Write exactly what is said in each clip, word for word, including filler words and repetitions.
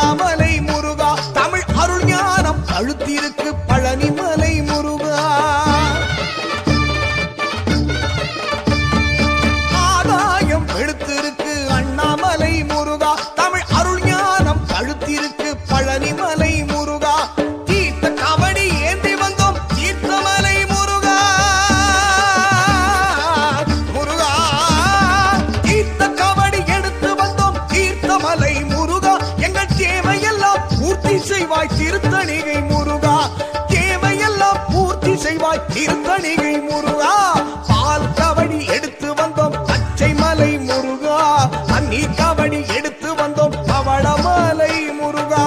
அண்ணாமலை முருகா தமிழ் அருள் ஞானம் அழுத்திருக்கு பழனிமலை முருகா ஆதாயம் எடுத்திருக்கு அண்ணாமலை முருகா தமிழ் அருள் ஞானம் அழுத்திருக்கு பழனிமலை முருகா தீர்த்த கபடி ஏந்தி வந்தோம் தீர்த்தமலை முருகா முருகா தீர்த்த கபடி எடுத்து வந்தோம் தீர்த்தமலை முருகா எங்கள் தேவையெல்லாம் பூர்த்தி செய்வாய் திருத்தணிகை முருகா தேவையெல்லாம் பூர்த்தி செய்வாய் திருத்தணிகை முருகா பால் கபடி எடுத்து வந்தோம் பச்சை மலை முருகா அந்நீர் கபடி எடுத்து வந்தோம் பவளமலை முருகா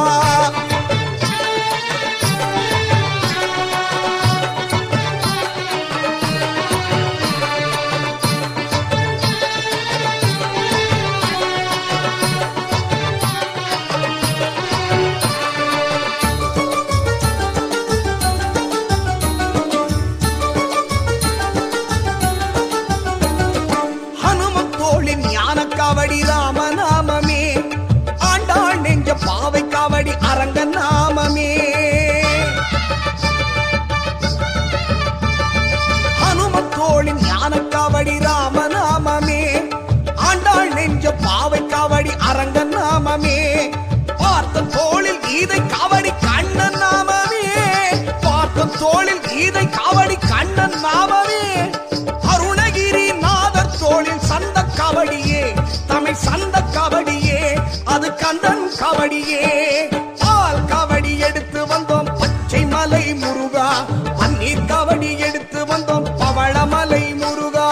ஹனுமத்தோளின் ஞான காவடி ராமநாமமே ஆண்டாள் நெஞ்ச பாவை காவடி அரங்க நாமமே ஹனுமத்தோளின் ஞான காவடி ராமநாமமே ஆண்டாள் நெஞ்ச பாவை காவடி அரங்க நாமமே பார்த்த தோளில் கீதை காவடி கண்ணன் நாமமே பார்த்த தோளில் கீதை காவடி கண்ணன் நாமமே அருணகிரி நாதர் தோளில் சந்த கபடியே தமிழ் சந்த கபடியே அது கந்தன் கபடியே பால் கபடி எடுத்து வந்தோம் பச்சை மலை முருகா பன்னீர் கபடி எடுத்து வந்தோம் பவளமலை முருகா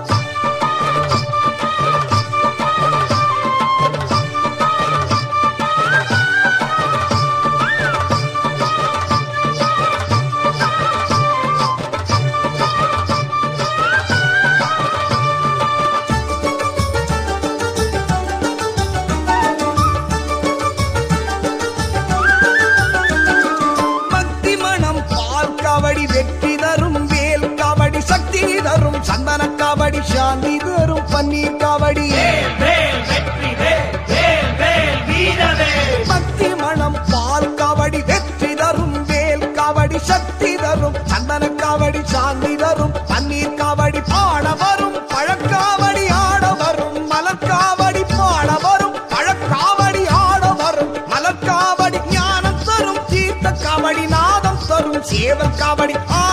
பக்தி மனம் பால் கபடி வெற்றி தரும் வேல் கபடி சக்தி தரும் சந்தன கபடி சாந்தி தரும் பன்னீர் கபடி பக்தி மனம் பால் கபடி வெற்றி தரும் வேல் கபடி சக்தி தரும் சந்தன கபடி சாந்தி தரும் பன்னீர் கபடி பாட வரும் பழக்காவடி ஆட வரும் மலர்காவடி பாட வரும் பழக்காவடி ஆட வரும் மலர்காவடி ஞானம் தரும் தீர்த்த காவடி நாதம் தரும் சேவல் காவடி